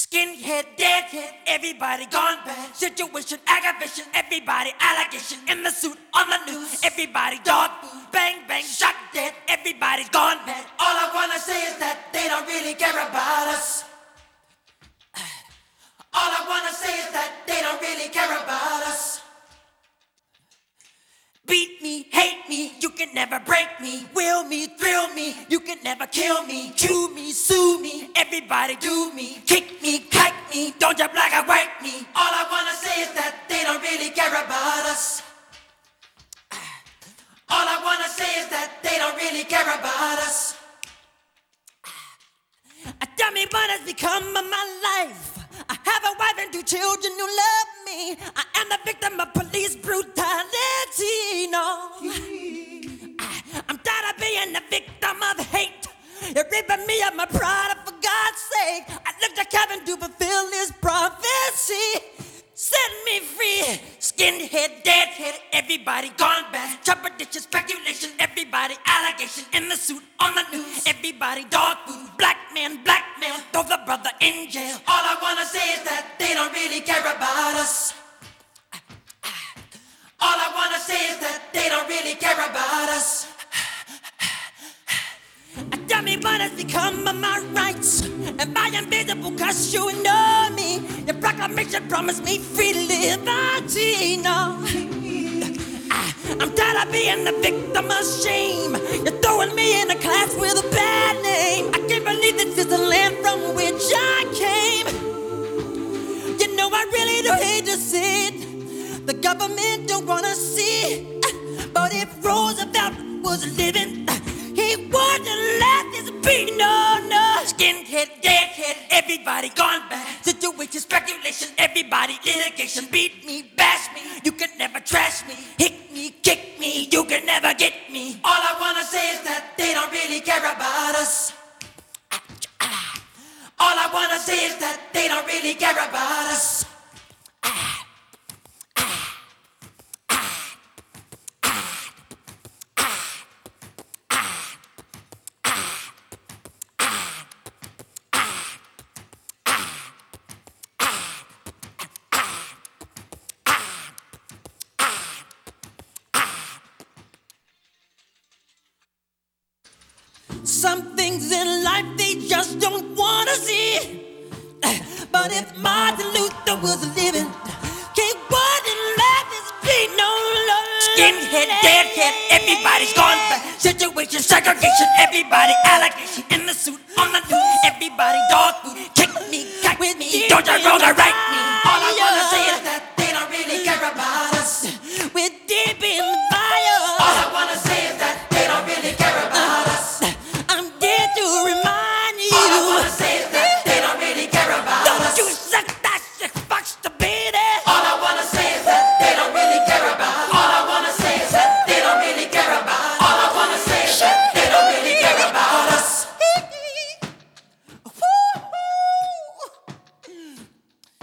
Skinhead, deadhead, everybody gone bad. Situation, aggravation, everybody allegation. In the suit, on the news, everybody dog food. Bang, bang, shot dead, everybody's gone bad. All I wanna say is that they don't really care about us. All I wanna say is that they don't really care about us. Beat me, hate me, you can never break me. Will me, thrill me, you can never kill me. Chew me, sue me, everybody do me. Kick me, kite me, don't jump like a white me. All I wanna say is that they don't really care about us. All I wanna say is that they don't really care about us. Tell me what has become of my life. I have a wife and two children who love me. I am the victim of police brutality. No, I'm tired of being the victim of hate. You're ripping me of my pride, for God's sake. I look to Kevin to fulfill his prophecy. Set me free. Skinhead, deadhead, everybody gone bad. Trepidation, speculation, everybody allegation. In the suit, on the news, everybody dog food. Black man, blackmail, throw the brother in jail. All I wanna say is that they don't really care about us. All I wanna say is that they don't really care about us. Tell me what has become of my rights. Am I invisible cause you know me? Your proclamation promised me free liberty. No, I'm tired of being the victim of shame. You're throwing me in a class with a bad name. I can't believe this is the land from which I came. You know I really do hate to say it. The government don't wanna see it. But if Roosevelt was living, he wouldn't let this be. No, no. Skinhead, deadhead, everybody gone bad. Situation, speculation, everybody litigation. Beat me, bash me, you can never trash me. Hit me, kick me, you can never get me. All I wanna say is that they don't really care about us. All I wanna say is that they don't really care about us. Some things in life they just don't wanna see. But if Martin Luther was living, he wouldn't let this be. No, no. Skinhead, deadhead, everybody's gone bad. Situation, segregation, everybody allegation. In the suit, on the news, everybody dog food. Kick me, kick me, don't you